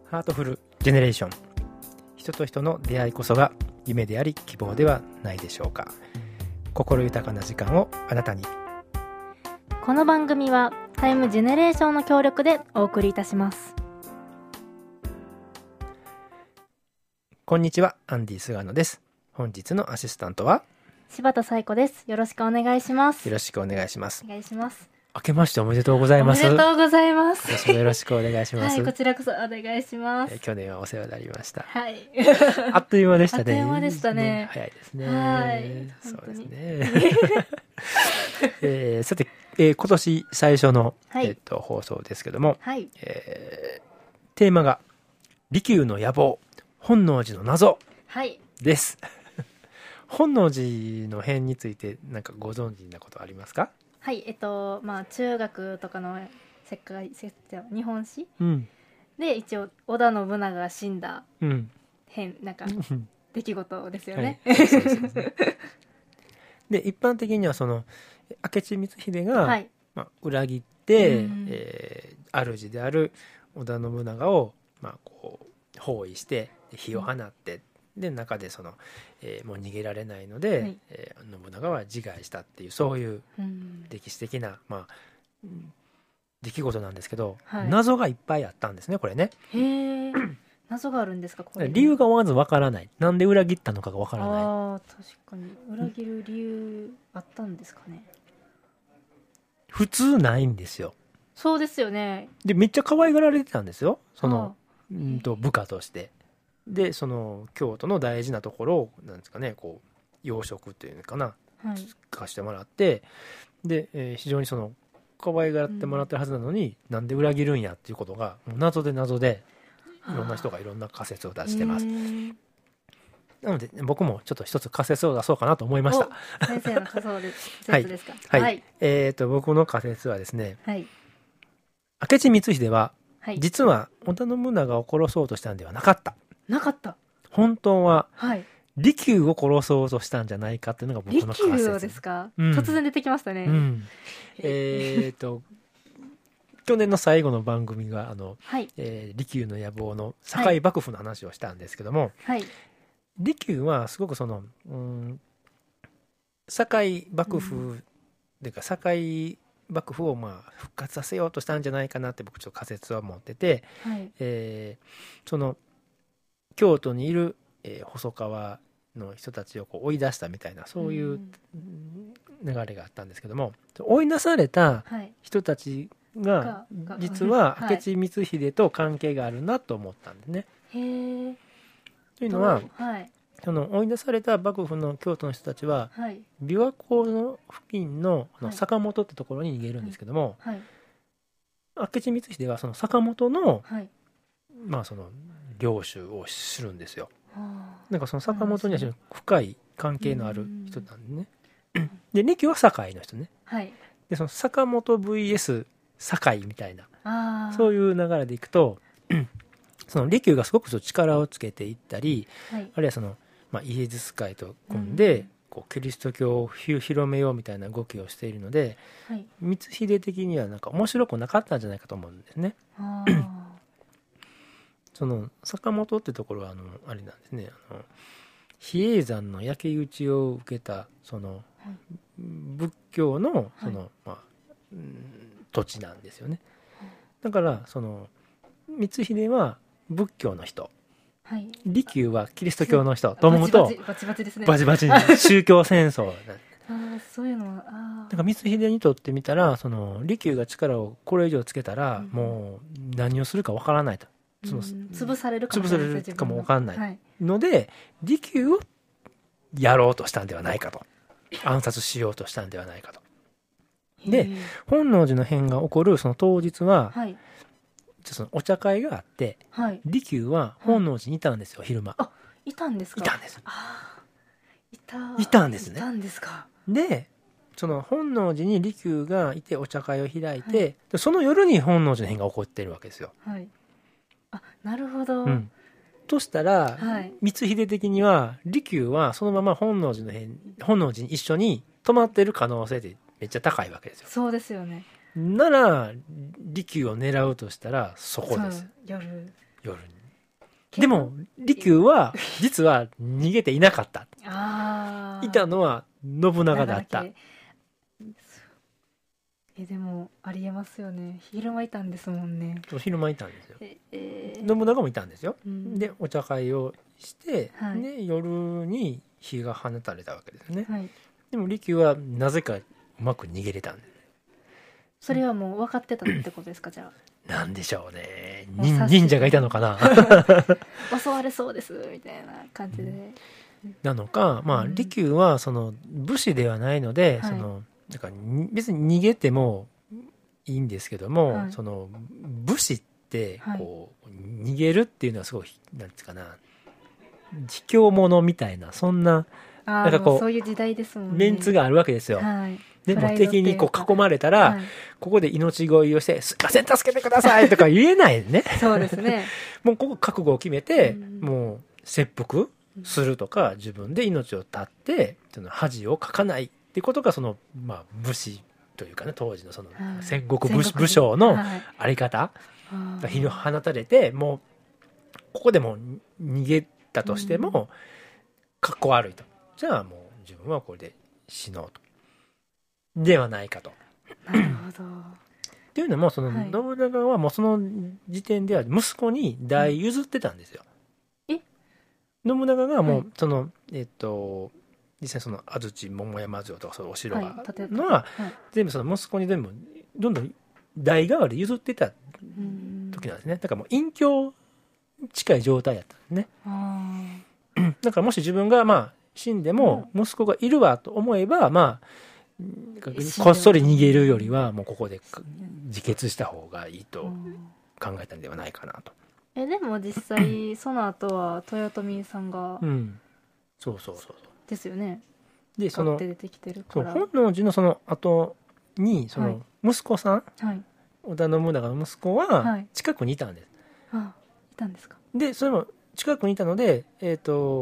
ハートフルジェネレーション、人と人の出会いこそが夢であり希望ではないでしょうか。心豊かな時間をあなたに。 この番組はタイムジェネレーションの協力でお送りいたします。 こんにちは、アンディ菅野です。本日のアシスタントは柴田彩子です。よろしくお願いします。 よろしくお願いします。 お願いします。 明けましておめでとうございます。 おめでとうございます。 今年もよろしくお願いします。 はい、こちらこそお願いします。 去年はお世話になりました。 はい。 あっという間でしたね。 あっという間でしたね。 早いですね。 はい。 そうですね。さて、今年最初の、 はい、 放送ですけども、 はい、 テーマが利休の野望、本能寺の謎です。はい、本能寺の変について何かご存知なことありますか？ はい、中学とかの日本史、で一応織田信長が死んだなんか出来事ですよね。はい、そうですね。 で一般的にはその明智光秀が、はい、裏切って、主である織田信長を、こう包囲して火を放って、で中でその、もう逃げられないので、はい、信長は自害したっていうそういう歴史的な、出来事なんですけど、はい、謎がいっぱいあったんですねこれね。 へー。謎があるんですかこれ。 理由がまずわからない。なんで裏切ったのかがわからない。 あ、確かに裏切る理由あったんですかね。 普通ないんですよ。 そうですよね。 でめっちゃ可愛がられてたんですよ、その部下として。でその京都の大事なところをなんですかね、こう養殖っていうのかな、貸してもらって、で、非常にその可愛がってもらってるはずなのに、なんで裏切るんやっていうことが謎で謎で、いろんな人がいろんな仮説を出してます。なので僕もちょっと一つ仮説を出そうかなと思いました。 先生の仮説ですか？ はい、はい、僕の仮説はですね、はい、明智光秀は、はい、実は織田信長を殺そうとしたんではなかった。本当は、はい、利休を殺そうとしたんじゃないかっていうのが僕の仮説。 利休ですか？突然出てきましたね。 去年の最後の番組がはい、利休の野望の堺幕府の話をしたんですけども、はい、利休はすごくその堺幕府でか堺幕府を復活させようとしたんじゃないかなって僕ちょっと仮説は持ってて、はい、その京都にいる、細川の人たちをこう追い出したみたいなそういう流れがあったんですけども、追い出された人たちが実は明智光秀と関係があるなと思ったんですね。へというのは、はい、その追い出された幕府の京都の人たちは、はい、琵琶湖の付近の坂本ってところに逃げるんですけども、はいはい、明智光秀はその坂本の、はい、その領主を知るんですよ。なんかその坂本には深い関係のある人なんでね。で利休は堺の人ね。はい、でその坂本 VS 堺みたいなそういう流れでいくとその利休がすごく力をつけていったり、はい、あるいはその、イエズス会と組んで、こうキリスト教を広めようみたいな動きをしているので、はい、光秀的にはなんか面白くなかったんじゃないかと思うんですね。その坂本ってところはあれなんですね、比叡山の焼き討ちを受けたその仏教のその、土地なんですよね。だからその光秀は仏教の人、はい、利休はキリスト教の人と思うとバチバチですね。バチバチに宗教戦争そういうのはだから光秀にとってみたらその利休が力をこれ以上つけたら、もう何をするかわからないと。 潰されるかも分かんないので、利休をやろうとしたんではないかと、暗殺しようとしたんではないかと。で本能寺の変が起こるその当日は、はい、そのお茶会があって、はい、利休は本能寺にいたんですよ、昼間。 いたんですか？ いたんです。 いたんですね。 でその本能寺に利休がいてお茶会を開いて、はい、でその夜に本能寺の変が起こってるわけですよ。はい、 なるほど。 としたら、はい、光秀的には利休はそのまま本能寺に一緒に泊まってる可能性ってめっちゃ高いわけですよ。 そうですよね。 なら利休を狙うとしたらそこです。 夜でも利休は実は逃げていなかった。いたのは信長だった。 でもありえますよね。昼間いたんですもんね。 昼間いたんですよ。信長もいたんですよ。でお茶会をして、で夜に火が放たれたわけですね。でも利休はなぜかうまく逃げれたんです。 それはもう分かってたってことですか？じゃあなんでしょうね。忍者がいたのかな。 襲われそうですみたいな感じで。 なのか、まあ利休はその武士ではないので、そのだから別に逃げてもいいんですけども、その武士ってこう逃げるっていうのはすごいなんていうかな、卑怯者みたいな、そんななんかこうそういう時代ですもんね。 メンツがあるわけですよ。でも敵にこう囲まれたら、ここで命乞いをして「すいません助けてください」とか言えないね。 そうですね。 もうここ覚悟を決めて、もう切腹するとか、自分で命を絶ってその恥をかかないっていうことがその、まあ、武士というかね、当時のその戦国武将のあり方が火を放たれて、もうここでも逃げたとしてもかっこ悪いと、じゃあもう自分はこれで死のうとではないかと。 なるほど。 っていうのもその信長はもうその時点では息子に代譲ってたんですよ。信長がもうその実際その安土桃山城とかそのお城がのは全部その息子に全部どんどん代替わり譲ってた時なんですね。だからもう隠居近い状態やったんですね。だからもし自分がまあ死んでも息子がいるわと思えば、まあこっそり逃げるよりはもうここで自決した方がいいと考えたんではないかなと。 でも実際その後は豊臣さんが、 そうですよね。 でその出てきてるから、 本能寺のその後にその息子さん、織田信長の息子は近くにいたんです。 いたんですか。でそれも近くにいたので明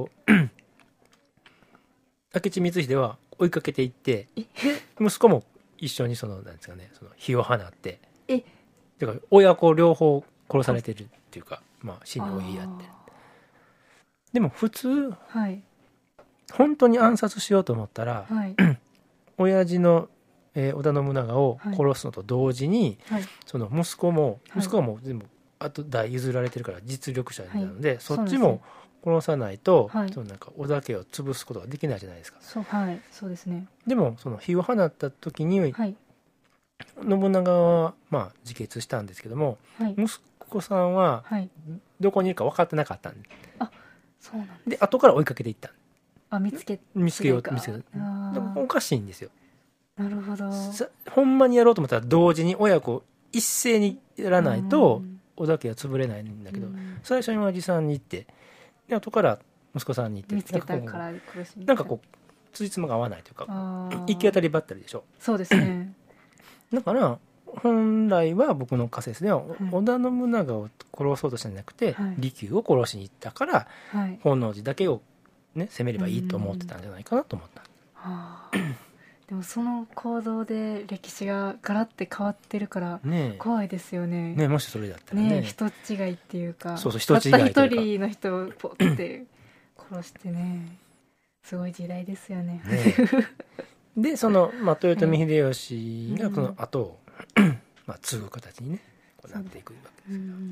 智光秀は追いかけていって息子も一緒にそのなんですかね、その火を放ってだから親子両方殺されてるっていうか、まあ死に追いやってる。でも普通、本当に暗殺しようと思ったら、親父の、織田信長を殺すのと同時に、その息子はもう全部後代譲られてるから実力者なので、そっちも殺さないと、そのなんか織田家を潰すことができないじゃないですか。 そうですね。 でもその火を放った時に、信長はまあ自決したんですけども、息子さんはどこにいるか分かってなかったんで、 そうなんで後から追いかけていった。 見つけようでもおかしいんですよ。 なるほど。 ほんまにやろうと思ったら同時に親子一斉にやらないと織田家は潰れないんだけど、最初に親父さんに行ってで後から息子さんに行って、 見つけたから苦しいなんかこうついつまが合わないというか、行き当たりばったりでしょ。 そうですね。 だから本来は僕の仮説では、織田信長を殺そうとしたんじゃなくて、利休を殺しに行ったから、本能寺だけをね攻めればいいと思ってたんじゃないかなと思った。 でもその行動で歴史がガラッて変わってるから怖いですよね。 もしそれだったらね、 人違いっていうか、 人違いというか、 たった一人の人をポッて殺してね、すごい時代ですよね。 でその、豊臣秀吉がその後を、継ぐ形にねこうなっていくわけ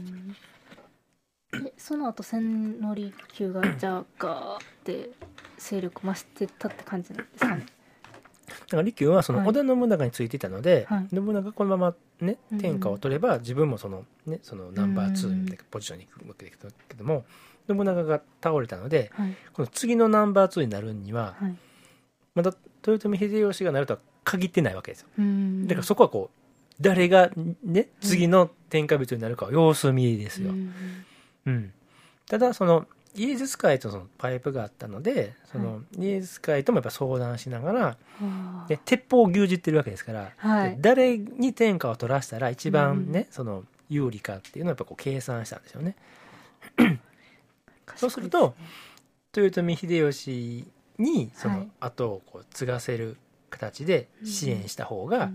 ですよ。 その後千利休がじゃあガーって勢力増してたって感じなんですかね。 だから利休はその織田信長についていたので、信長がこのままね天下を取れば自分もそのナンバー2みたいなポジションに行くわけですけども、信長が倒れたので、この次のナンバー2になるには、まだ豊臣秀吉がなるとは限ってないわけですよ。だからそこはこう誰がね次の天下人になるかは様子見ですよ。ただそのイエズス会とそのパイプがあったので、そのイエズス会ともやっぱ相談しながら、で鉄砲を牛耳ってるわけですから、誰に天下を取らせたら一番ね、その有利かっていうのをやっぱこう計算したんですよね。そうすると豊臣秀吉にその後をこう継がせる形で支援した方が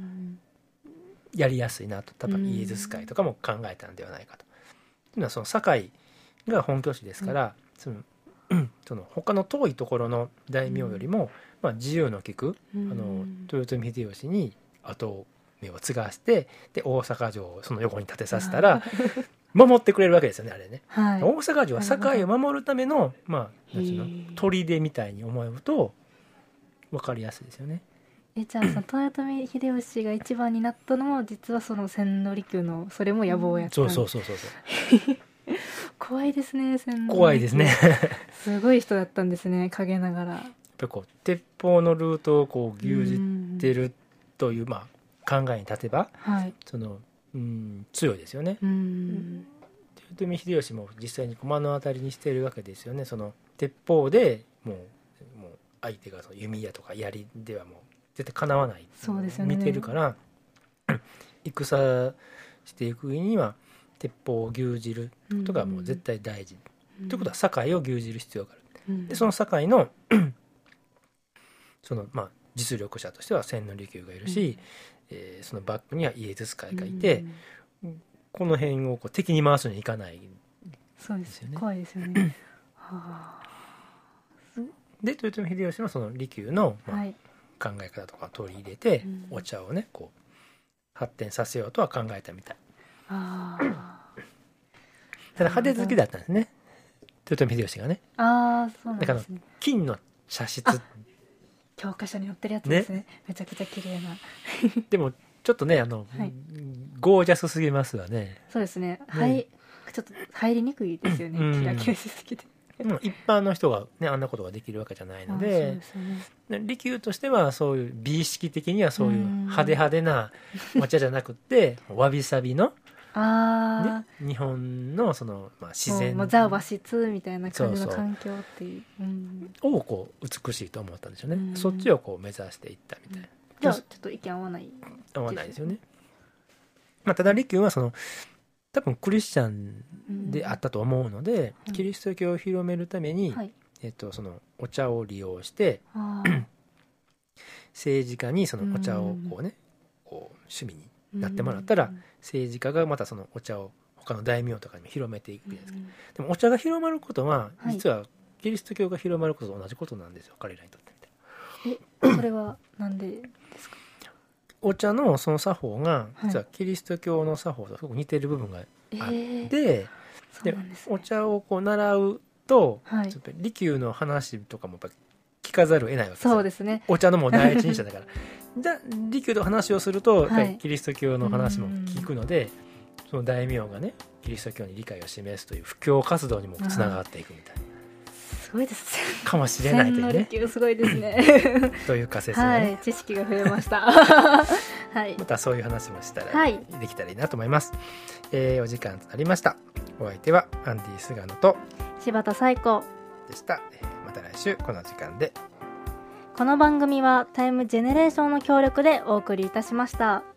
やりやすいなと、多分イエズス会とかも考えたんではないかと。というのはその堺が本拠地ですから、その他の遠いところの大名よりも、自由の利く豊臣秀吉に後目を継がしてで大阪城をその横に建てさせたら守ってくれるわけですよね、あれね、はい、大阪城は堺を守るための、砦みたいに思うと分かりやすいですよね。 じゃあその豊臣秀吉が一番になったのも実はその千利休のそれも野望やったんです。 そう怖いですね、千利休。 怖いですねすごい人だったんですね、陰ながら。やっぱりこう鉄砲のルートをこう牛耳ってるという、考えに立てば、はい、その強いですよね。豊臣秀吉も実際に目の当たりにしているわけですよね。その鉄砲でもう相手がその弓矢とか槍ではもう絶対かなわない、 そうですよね、 見てるから戦していく上には鉄砲を牛耳ることがもう絶対大事、ということは堺を牛耳る必要がある、でその堺のその実力者としては千利休がいるし、そのバックには家津使いがいて、この辺をこう敵に回すにはいかない、 そうですよね、怖いですよねで豊臣秀吉はその利休の、考え方とか取り入れて、お茶をねこう発展させようとは考えたみたい。ただ派手好きだったんですね、豊臣秀吉がね。 そうなんですね。 だから金の茶室、 教科書に載ってるやつですね。めちゃくちゃ綺麗なでもちょっとねゴージャスすぎますわね。 そうですね、ちょっと入りにくいですよね、キラキラしすぎて。 一般の人が、あんなことができるわけじゃないので、利休としてはそういう美意識的にはそういう派手派手なお茶じゃなくてわびさびの、日本のその、自然もうザ・和室みたいな感じの環境っていうをこう美しいと思ったんでしょうね。そっちをこう目指していったみたいな。 じゃあちょっと意見合わないですよね。ただ利休はその多分クリスチャンであったと思うので、キリスト教を広めるために、そのお茶を利用して政治家にそのお茶をこうね、こう趣味になってもらったら、政治家がまたそのお茶を他の大名とかにも広めていくんですけど、でもお茶が広まることは実はキリスト教が広まることと同じことなんですよ、彼らにとって。 それはなんでですか？ お茶のその作法が実はキリスト教の作法とすごく似てる部分があって、でお茶をこう習うと、利休の話とかもやっぱ聞かざるを得ないわけですよ。 そうですね、 お茶のもう第一人者だからじゃあ利休と話をするとやっぱりキリスト教の話も聞くので、その大名がねキリスト教に理解を示すという布教活動にもつながっていくみたいな。 すごいですね。 かもしれないというね。 千利休すごいですね。 という仮説ね、 知識が増えました。はい。 またそういう話もしたら、できたらいいなと思います。お時間となりました。お相手はアンディ菅野と柴田彩子でした。また来週この時間で。 この番組はタイムジェネレーションの協力でお送りいたしました。